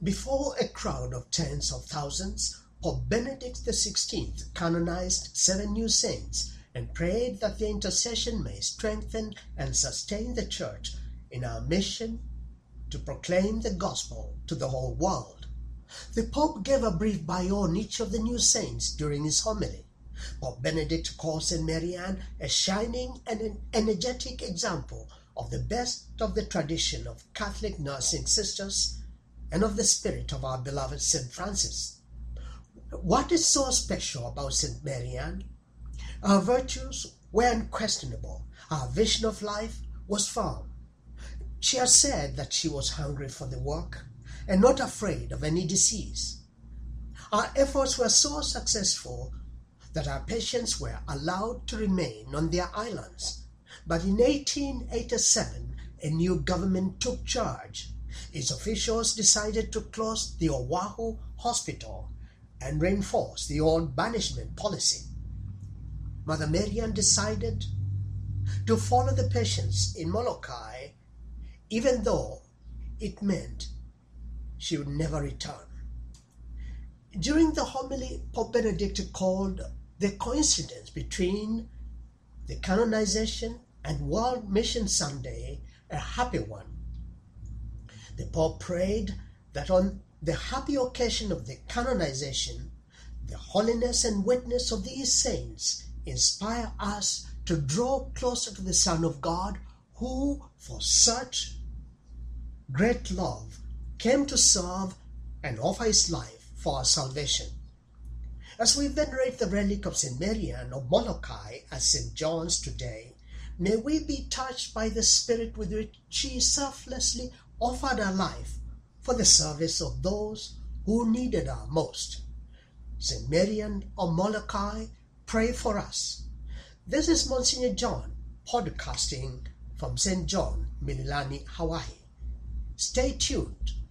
Before a crowd of tens of thousands, Pope Benedict XVI canonized 7 new saints and prayed that their intercession may strengthen and sustain the Church in our mission to proclaim the gospel to the whole world. The Pope gave a brief bio on each of the new saints during his homily. Pope Benedict called St. Marianne a shining and an energetic example of the best of the tradition of Catholic nursing sisters and of the spirit of our beloved St. Francis. What is so special about St. Marianne? Her virtues were unquestionable. Her vision of life was firm. She has said that she was hungry for the work and not afraid of any disease. Our efforts were so successful that our patients were allowed to remain on their islands. But in 1887, a new government took charge. Its officials decided to close the Oahu hospital and reinforce the old banishment policy. Mother Marianne decided to follow the patients in Molokai, even though it meant she would never return. During the homily, Pope Benedict called the coincidence between the canonization and World Mission Sunday a happy one. The Pope prayed that on the happy occasion of the canonization, the holiness and witness of these saints inspire us to draw closer to the Son of God, who, for such great love, came to serve and offer his life for our salvation. As we venerate the relic of St. Marianne of Molokai at St. John's today, may we be touched by the spirit with which she selflessly offered her life for the service of those who needed her most. St. Marianne of Molokai, pray for us. This is Monsignor John, podcasting from St. John, Mililani, Hawaii. Stay tuned